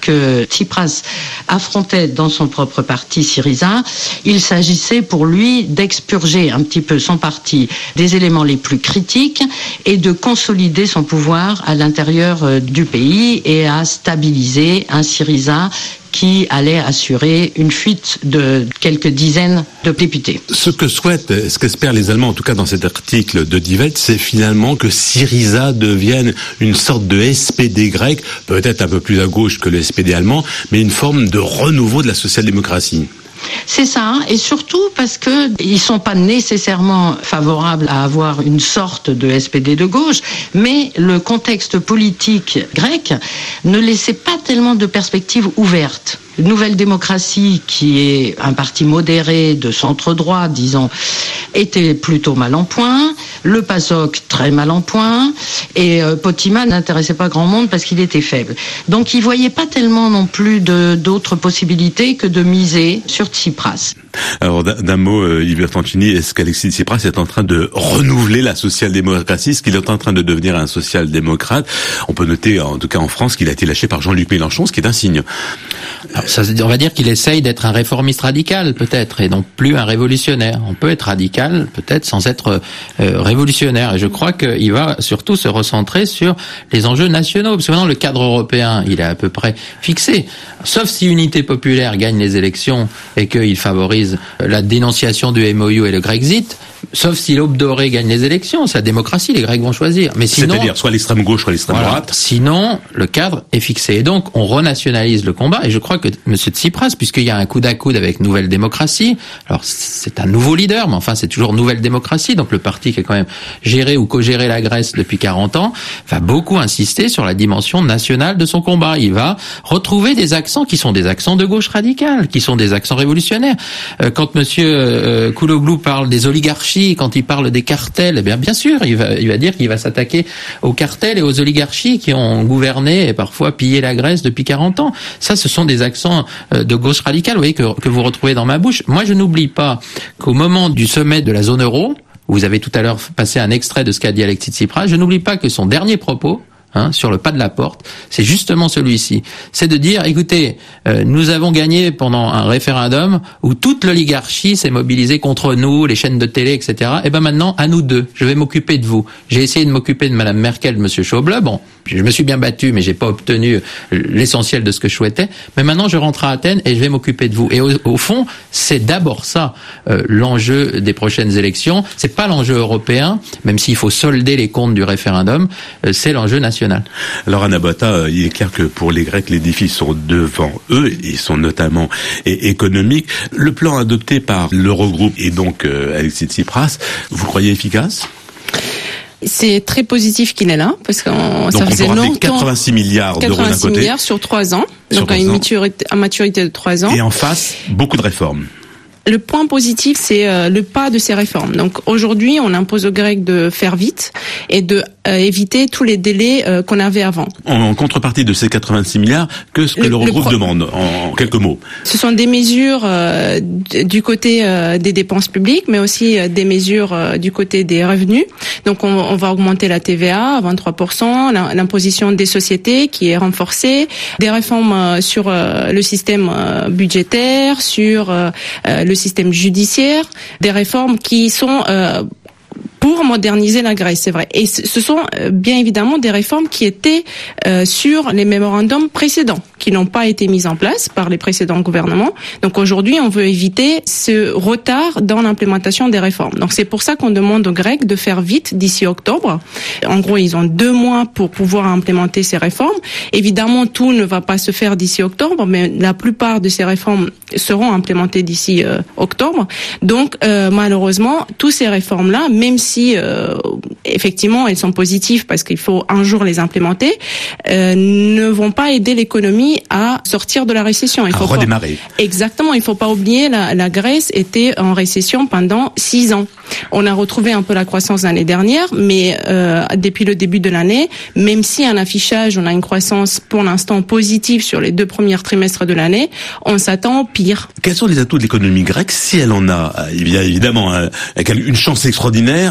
que Tsipras affrontait dans son propre parti Syriza, il s'agissait pour lui d'expurger un petit peu son parti des éléments les plus critiques et de consolider son pouvoir à l'intérieur du pays et à stabiliser un Syriza qui allait assurer une fuite de quelques dizaines de députés. Ce qu'espèrent les Allemands, en tout cas dans cet article de Die Welt, c'est finalement que Syriza devienne une sorte de SPD grec, peut-être un peu plus à gauche que le SPD allemand, mais une forme de renouveau de la social-démocratie. C'est ça, et surtout parce que ils sont pas nécessairement favorables à avoir une sorte de SPD de gauche, mais le contexte politique grec ne laissait pas tellement de perspectives ouvertes. Nouvelle démocratie, qui est un parti modéré de centre-droit, disons, était plutôt mal en point. Le PASOK, très mal en point. Et Potima n'intéressait pas grand monde parce qu'il était faible. Donc il voyait pas tellement non plus d'autres possibilités que de miser sur Tsipras. Alors d'un mot, Yves Fantini, est-ce qu'Alexis Tsipras est en train de renouveler la social-démocratie? Est-ce qu'il est en train de devenir un social-démocrate? On peut noter, en tout cas en France, qu'il a été lâché par Jean-Luc Mélenchon, ce qui est un signe. Alors, on va dire qu'il essaye d'être un réformiste radical, peut-être, et non plus un révolutionnaire. On peut être radical, peut-être, sans être révolutionnaire. Et je crois qu'il va surtout se recentrer sur les enjeux nationaux. Parce que maintenant, le cadre européen, il est à peu près fixé. Sauf si Unité populaire gagne les élections et qu'il favorise la dénonciation du MOU et le Grexit. Sauf si l'Aube dorée gagne les élections, c'est la démocratie, les Grecs vont choisir. Mais sinon, c'est-à-dire soit l'extrême gauche, soit l'extrême droite. Sinon, le cadre est fixé. Et donc, on renationalise le combat. Et je crois que M. Tsipras, puisqu'il y a un coude à coude avec Nouvelle Démocratie, alors c'est un nouveau leader, mais enfin c'est toujours Nouvelle Démocratie, donc le parti qui a quand même géré ou co-géré la Grèce depuis 40 ans, va beaucoup insister sur la dimension nationale de son combat. Il va retrouver des accents qui sont des accents de gauche radicale, qui sont des accents révolutionnaires. Quand M. Kouloglou parle des oligarchies, quand il parle des cartels, eh bien sûr, il va dire qu'il va s'attaquer aux cartels et aux oligarchies qui ont gouverné et parfois pillé la Grèce depuis 40 ans. Ça, ce sont des accents de gauche radicale, vous voyez, que vous retrouvez dans ma bouche. Moi, je n'oublie pas qu'au moment du sommet de la zone euro, vous avez tout à l'heure passé un extrait de ce qu'a dit Alexis Tsipras, je n'oublie pas que son dernier propos, sur le pas de la porte, c'est justement celui-ci. C'est de dire, écoutez, nous avons gagné pendant un référendum où toute l'oligarchie s'est mobilisée contre nous, les chaînes de télé, etc. Et ben maintenant, à nous deux, je vais m'occuper de vous. J'ai essayé de m'occuper de Madame Merkel, de Monsieur Schäuble. Bon, je me suis bien battu, mais j'ai pas obtenu l'essentiel de ce que je souhaitais. Mais maintenant, je rentre à Athènes et je vais m'occuper de vous. Et au fond, c'est d'abord ça l'enjeu des prochaines élections. C'est pas l'enjeu européen, même s'il faut solder les comptes du référendum. C'est l'enjeu national. Alors Anna Botta, il est clair que pour les Grecs, les défis sont devant eux, ils sont notamment économiques. Le plan adopté par l'Eurogroupe et donc Alexis Tsipras, vous le croyez efficace ? C'est très positif qu'il est là, parce que ça faisait longtemps. 86 milliards d'euros d'un côté. 86 milliards sur 3 ans, donc à une maturité de 3 ans. Et en face, beaucoup de réformes. Le point positif, c'est le pas de ces réformes. Donc aujourd'hui, on impose aux Grecs de faire vite et de éviter tous les délais qu'on avait avant. En contrepartie de ces 86 milliards, que ce que l'Eurogroupe demande, en quelques mots? Ce sont des mesures du côté des dépenses publiques, mais aussi des mesures du côté des revenus. Donc on va augmenter la TVA à 23%, l'imposition des sociétés qui est renforcée, des réformes sur le système budgétaire, sur le système judiciaire, des réformes qui sont pour moderniser la Grèce, c'est vrai. Et ce sont bien évidemment des réformes qui étaient sur les mémorandums précédents, qui n'ont pas été mises en place par les précédents gouvernements. Donc aujourd'hui, on veut éviter ce retard dans l'implémentation des réformes. Donc c'est pour ça qu'on demande aux Grecs de faire vite d'ici octobre. En gros, ils ont 2 mois pour pouvoir implémenter ces réformes. Évidemment, tout ne va pas se faire d'ici octobre, mais la plupart de ces réformes seront implémentées d'ici octobre. Donc malheureusement, toutes ces réformes-là, même si effectivement elles sont positives parce qu'il faut un jour les implémenter, ne vont pas aider l'économie à sortir de la récession. Il faut redémarrer. Exactement, il faut pas oublier, la Grèce était en récession pendant 6 ans. On a retrouvé un peu la croissance l'année dernière, mais depuis le début de l'année, même si un affichage, on a une croissance pour l'instant positive sur les 2 premiers trimestres de l'année, on s'attend au pire. Quels sont les atouts de l'économie grecque si elle en a? Il y a évidemment une chance extraordinaire.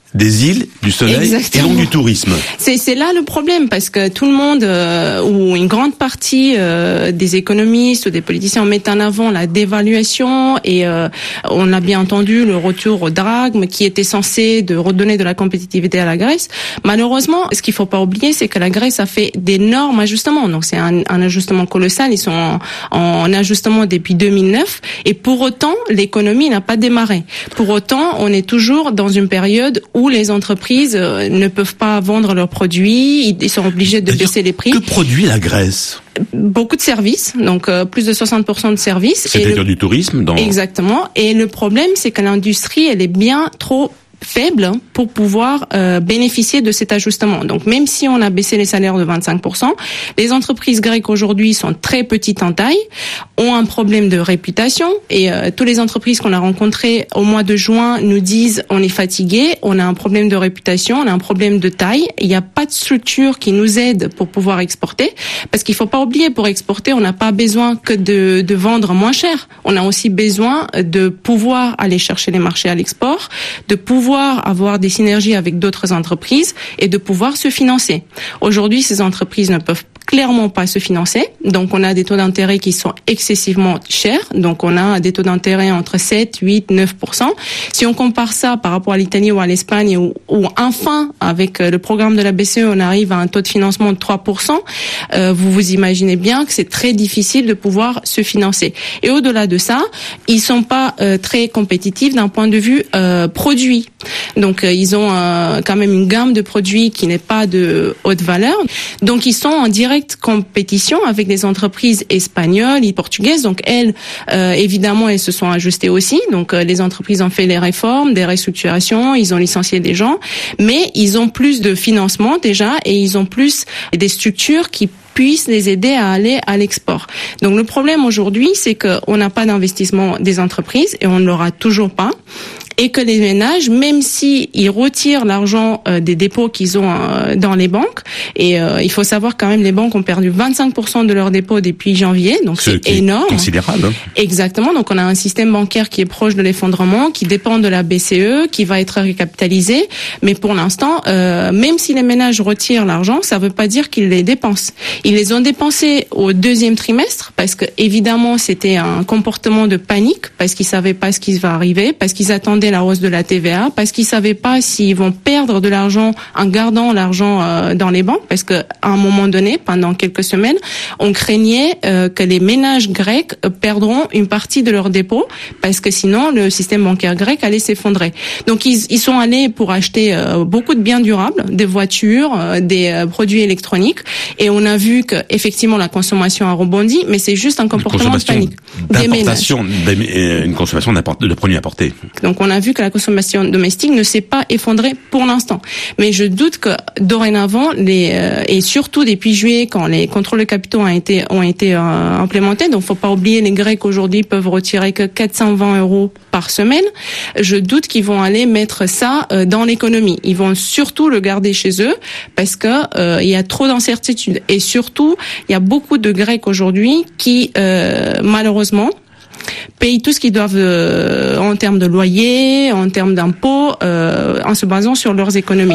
des îles, du soleil et donc du tourisme. C'est là le problème, parce que tout le monde, ou une grande partie des économistes ou des politiciens mettent en avant la dévaluation et on a bien entendu le retour au drachme qui était censé de redonner de la compétitivité à la Grèce. Malheureusement, ce qu'il faut pas oublier, c'est que la Grèce a fait d'énormes ajustements. Donc c'est un ajustement colossal. Ils sont en ajustement depuis 2009 et pour autant l'économie n'a pas démarré. Pour autant, on est toujours dans une période où les entreprises ne peuvent pas vendre leurs produits, ils sont obligés de baisser les prix. Que produit la Grèce ? Beaucoup de services, donc plus de 60% de services. C'est-à-dire du tourisme Exactement. Et le problème, c'est que l'industrie, elle est bien trop faible pour pouvoir bénéficier de cet ajustement. Donc même si on a baissé les salaires de 25%, les entreprises grecques aujourd'hui sont très petites en taille, ont un problème de réputation et toutes les entreprises qu'on a rencontrées au mois de juin nous disent on est fatigué, on a un problème de réputation, on a un problème de taille, il n'y a pas de structure qui nous aide pour pouvoir exporter, parce qu'il faut pas oublier, pour exporter, on n'a pas besoin que de vendre moins cher, on a aussi besoin de pouvoir aller chercher les marchés à l'export, de pouvoir avoir des synergies avec d'autres entreprises et de pouvoir se financer. Aujourd'hui, ces entreprises ne peuvent clairement pas se financer. Donc, on a des taux d'intérêt qui sont excessivement chers. Donc, on a des taux d'intérêt entre 7, 8, 9%. Si on compare ça par rapport à l'Italie ou à l'Espagne, ou enfin, avec le programme de la BCE, on arrive à un taux de financement de 3%, vous vous imaginez bien que c'est très difficile de pouvoir se financer. Et au-delà de ça, ils sont pas très compétitifs d'un point de vue produit. Donc, ils ont quand même une gamme de produits qui n'est pas de haute valeur. Donc, ils sont en directe compétition avec des entreprises espagnoles et portugaises. Donc, elles, évidemment, elles se sont ajustées aussi. Donc, les entreprises ont fait les réformes, des restructurations, ils ont licencié des gens, mais ils ont plus de financement déjà et ils ont plus des structures qui puissent les aider à aller à l'export. Donc le problème aujourd'hui, c'est qu'on n'a pas d'investissement des entreprises et on ne l'aura toujours pas. Et que les ménages, même si ils retirent l'argent des dépôts qu'ils ont dans les banques, et il faut savoir quand même les banques ont perdu 25% de leurs dépôts depuis janvier, donc c'est énorme, considérable. Hein. Exactement. Donc on a un système bancaire qui est proche de l'effondrement, qui dépend de la BCE, qui va être recapitalisé. Mais pour l'instant, même si les ménages retirent l'argent, ça ne veut pas dire qu'ils les dépensent. Ils les ont dépensés au deuxième trimestre parce que évidemment c'était un comportement de panique, parce qu'ils savaient pas ce qui va arriver, parce qu'ils attendaient la hausse de la TVA, parce qu'ils savaient pas s'ils vont perdre de l'argent en gardant l'argent dans les banques, parce que à un moment donné, pendant quelques semaines, on craignait que les ménages grecs perdront une partie de leurs dépôts, parce que sinon le système bancaire grec allait s'effondrer. Donc ils sont allés pour acheter beaucoup de biens durables, des voitures, des produits électroniques, et on a vu que effectivement la consommation a rebondi, mais c'est juste un comportement de panique. D'importation, une consommation de produits importés. Donc on a vu que la consommation domestique ne s'est pas effondrée pour l'instant. Mais je doute que dorénavant, et surtout depuis juillet, quand les contrôles de capitaux ont été implémentés, donc faut pas oublier, les Grecs aujourd'hui peuvent retirer que 420 € par semaine. Je doute qu'ils vont aller mettre ça dans l'économie. Ils vont surtout le garder chez eux parce que il y a trop d'incertitudes. Et surtout, il y a beaucoup de Grecs aujourd'hui qui, malheureusement, payent tout ce qu'ils doivent en termes de loyer, en termes d'impôts, en se basant sur leurs économies.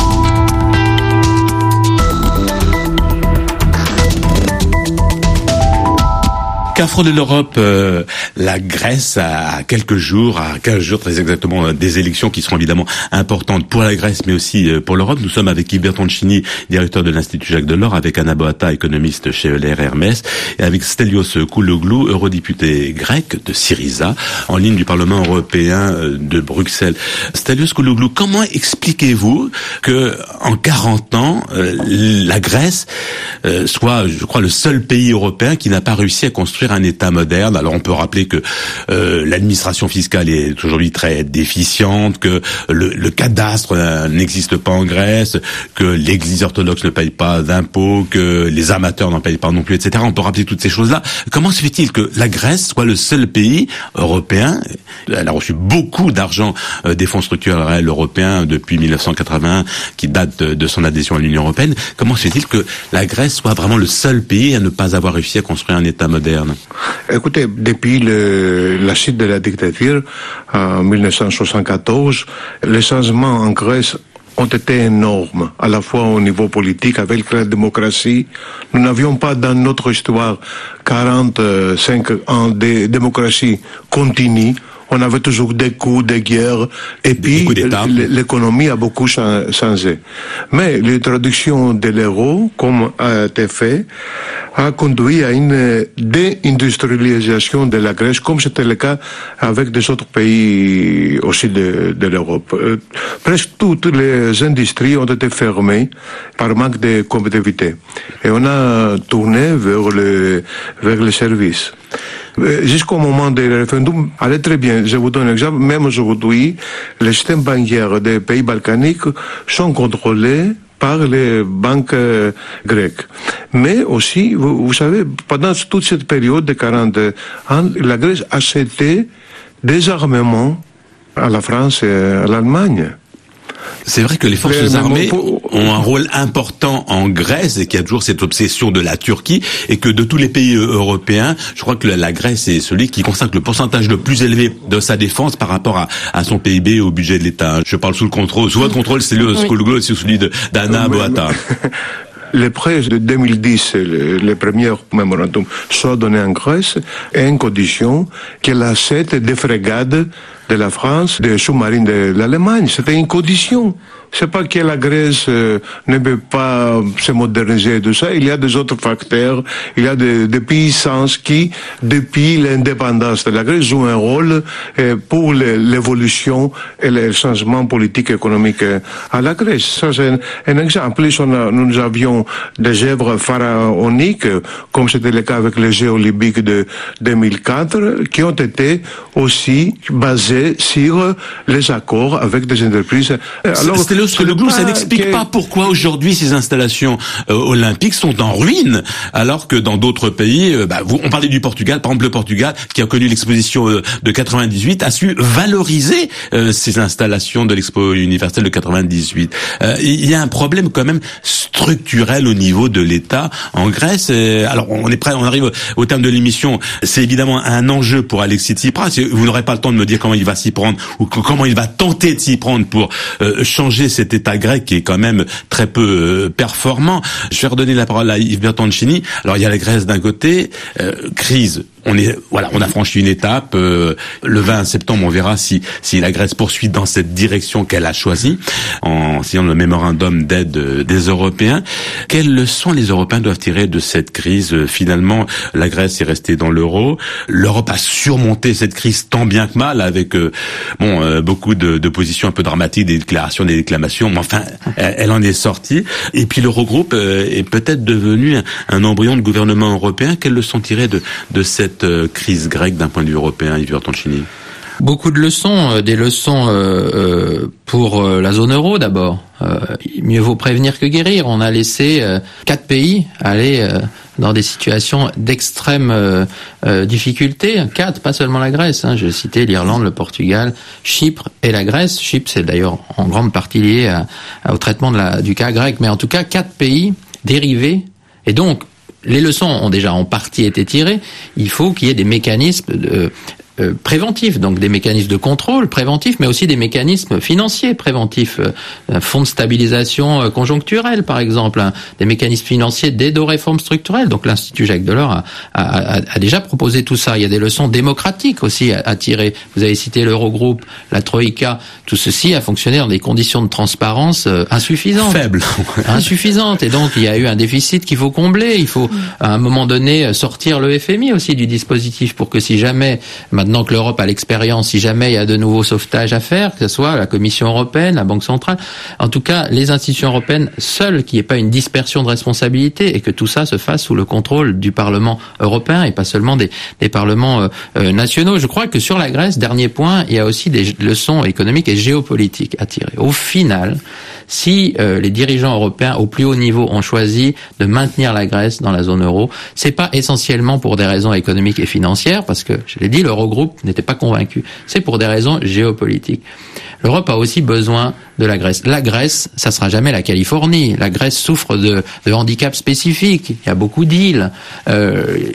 Carrefour de l'Europe, la Grèce à 15 jours très exactement, des élections qui seront évidemment importantes pour la Grèce mais aussi pour l'Europe. Nous sommes avec Yves Bertoncini, directeur de l'Institut Jacques Delors, avec Anna Boata, économiste chez Euler Hermès, et avec Stelios Kouloglou, eurodéputé grec de Syriza, en ligne du Parlement européen de Bruxelles. Stelios Kouloglou, comment expliquez-vous que en 40 ans, la Grèce soit, je crois, le seul pays européen qui n'a pas réussi à construire un État moderne? Alors on peut rappeler que l'administration fiscale est aujourd'hui très déficiente, que le cadastre n'existe pas en Grèce, que l'Église orthodoxe ne paye pas d'impôts, que les amateurs n'en payent pas non plus, etc. On peut rappeler toutes ces choses-là. Comment se fait-il que la Grèce soit le seul pays européen? Elle a reçu beaucoup d'argent des fonds structurels européens depuis 1981, qui date de son adhésion à l'Union européenne. Comment se fait-il que la Grèce soit vraiment le seul pays à ne pas avoir réussi à construire un État moderne? Écoutez, depuis la chute de la dictature en 1974, les changements en Grèce ont été énormes, à la fois au niveau politique, avec la démocratie. Nous n'avions pas dans notre histoire 45 ans de démocratie continue. On avait toujours des coups, des guerres, et puis l'économie a beaucoup changé. Mais l'introduction de l'euro, comme a été fait, a conduit à une déindustrialisation de la Grèce, comme c'était le cas avec des autres pays aussi de l'Europe. Presque toutes les industries ont été fermées par manque de compétitivité. Et on a tourné vers les services. Jusqu'au moment du référendum, allait très bien. Je vous donne un exemple. Même aujourd'hui, les systèmes bancaires des pays balkaniques sont contrôlés par les banques grecques. Mais aussi, vous savez, pendant toute cette période de 40 ans, la Grèce a acheté des armements à la France et à l'Allemagne. C'est vrai que les forces armées ont un rôle important en Grèce et qu'il y a toujours cette obsession de la Turquie et que de tous les pays européens, je crois que la Grèce est celui qui consacre le pourcentage le plus élevé de sa défense par rapport à son PIB et au budget de l'État. Je parle sous votre contrôle, c'est celui d'Anna Boata. Les prêts de 2010, les premiers mémorandums, sont donnés en Grèce et en condition qu'elle achète des frégades de la France, des sous-marines de l'Allemagne. C'était une condition. C'est pas que la Grèce ne peut pas se moderniser et tout ça. Il y a des autres facteurs. Il y a des puissances qui, depuis l'indépendance de la Grèce, jouent un rôle pour l'évolution et le changement politique et économique à la Grèce. Ça, c'est un exemple. En plus, nous avions des œuvres pharaoniques, comme c'était le cas avec les Jeux olympiques de 2004, qui ont été aussi basés sur les accords avec des entreprises. Alors, ça n'explique pas pourquoi aujourd'hui ces installations olympiques sont en ruine, alors que dans d'autres pays, on parlait du Portugal, par exemple le Portugal, qui a connu l'exposition de 98, a su valoriser ces installations de l'expo universelle de 98. Il y a un problème quand même structurel au niveau de l'État en Grèce. Alors on arrive au terme de l'émission. C'est évidemment un enjeu pour Alexis Tsipras. Vous n'aurez pas le temps de me dire comment il va s'y prendre ou comment il va tenter de s'y prendre pour changer cet État grec qui est quand même très peu performant. Je vais redonner la parole à Yves Bertoncini. Alors il y a la Grèce d'un côté, crise. On a franchi une étape. Le 20 septembre, on verra si la Grèce poursuit dans cette direction qu'elle a choisie, en signant le mémorandum d'aide des Européens. Quelles leçons les Européens doivent tirer de cette crise? Finalement, la Grèce est restée dans l'euro. L'Europe a surmonté cette crise tant bien que mal, avec beaucoup de positions un peu dramatiques, des déclamations, mais enfin, elle en est sortie. Et puis l'Eurogroupe est peut-être devenu un embryon de gouvernement européen. Quelles leçons tirer de cette crise grecque d'un point de vue européen, Yves Bertoncini? Beaucoup de leçons, des leçons pour la zone euro d'abord. Mieux vaut prévenir que guérir. On a laissé 4 pays aller dans des situations d'extrême difficulté. 4, pas seulement la Grèce. J'ai cité l'Irlande, le Portugal, Chypre et la Grèce. Chypre, c'est d'ailleurs en grande partie lié au traitement du cas grec. Mais en tout cas, 4 pays dérivés. Et donc, les leçons ont déjà en partie été tirées. Il faut qu'il y ait des mécanismes préventifs, donc des mécanismes de contrôle préventifs, mais aussi des mécanismes financiers préventifs, un fonds de stabilisation conjoncturelle par exemple, des mécanismes financiers d'aide aux réformes structurelles. Donc l'Institut Jacques Delors a déjà proposé tout ça. Il y a des leçons démocratiques aussi à tirer. Vous avez cité l'Eurogroupe, la Troïka, tout ceci a fonctionné dans des conditions de transparence insuffisantes. Faibles. Insuffisantes. Et donc il y a eu un déficit qu'il faut combler. Il faut à un moment donné sortir le FMI aussi du dispositif pour que si jamais, maintenant que l'Europe a l'expérience, si jamais il y a de nouveaux sauvetages à faire, que ce soit la Commission européenne, la Banque centrale, en tout cas les institutions européennes seules, qu'il n'y ait pas une dispersion de responsabilités et que tout ça se fasse sous le contrôle du Parlement européen et pas seulement des parlements nationaux. Je crois que sur la Grèce, dernier point, il y a aussi des leçons économiques et géopolitiques à tirer. Au final, si les dirigeants européens au plus haut niveau ont choisi de maintenir la Grèce dans la zone euro, c'est pas essentiellement pour des raisons économiques et financières, parce que, je l'ai dit, l'Eurogroupe n'était pas convaincu. C'est pour des raisons géopolitiques. L'Europe a aussi besoin de la Grèce. La Grèce, ça sera jamais la Californie. La Grèce souffre de handicaps spécifiques. Il y a beaucoup d'îles.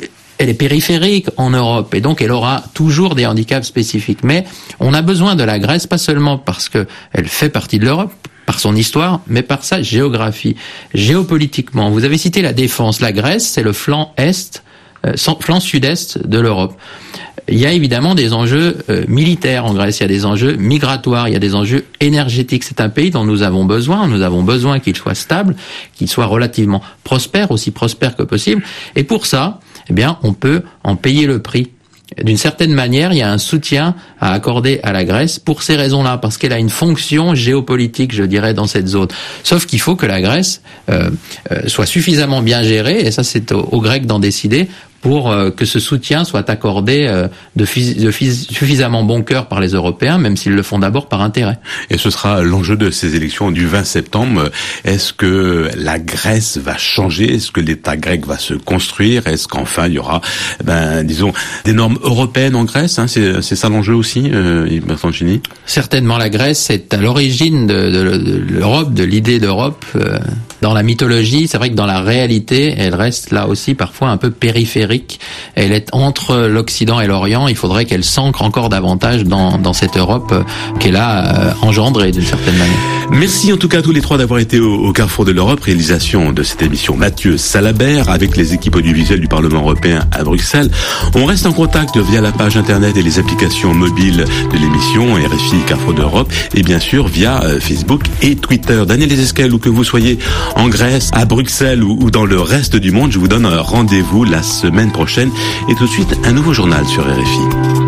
elle est périphérique en Europe et donc elle aura toujours des handicaps spécifiques. Mais on a besoin de la Grèce pas seulement parce que elle fait partie de l'Europe, par son histoire, mais par sa géographie. Géopolitiquement, vous avez cité la défense. La Grèce, c'est le flanc flanc sud-est de l'Europe. Il y a évidemment des enjeux militaires en Grèce, il y a des enjeux migratoires, il y a des enjeux énergétiques. C'est un pays dont nous avons besoin qu'il soit stable, qu'il soit relativement prospère, aussi prospère que possible. Et pour ça, eh bien, on peut en payer le prix. D'une certaine manière, il y a un soutien à accorder à la Grèce pour ces raisons-là, parce qu'elle a une fonction géopolitique, je dirais, dans cette zone. Sauf qu'il faut que la Grèce soit suffisamment bien gérée, et ça c'est aux Grecs d'en décider, pour que ce soutien soit accordé de suffisamment bon cœur par les Européens, même s'ils le font d'abord par intérêt. Et ce sera l'enjeu de ces élections du 20 septembre. Est-ce que la Grèce va changer? Est-ce que l'État grec va se construire? Est-ce qu'enfin il y aura, disons, des normes européennes en Grèce? C'est ça l'enjeu aussi, Bertoncini? Certainement, la Grèce est à l'origine de l'Europe, de l'idée d'Europe. Dans la mythologie, c'est vrai que dans la réalité, elle reste là aussi parfois un peu périphérique. Elle est entre l'Occident et l'Orient. Il faudrait qu'elle s'ancre encore davantage dans cette Europe qu'elle a engendrée d'une certaine manière. Merci en tout cas à tous les trois d'avoir été au Carrefour de l'Europe. Réalisation de cette émission Mathieu Salabert avec les équipes audiovisuelles du Parlement européen à Bruxelles. On reste en contact via la page internet et les applications mobiles de l'émission RFI Carrefour de l'Europe et bien sûr via Facebook et Twitter. Daniel Desesquel, où que vous soyez en Grèce, à Bruxelles ou dans le reste du monde, je vous donne rendez-vous la semaine prochaine et tout de suite un nouveau journal sur RFI.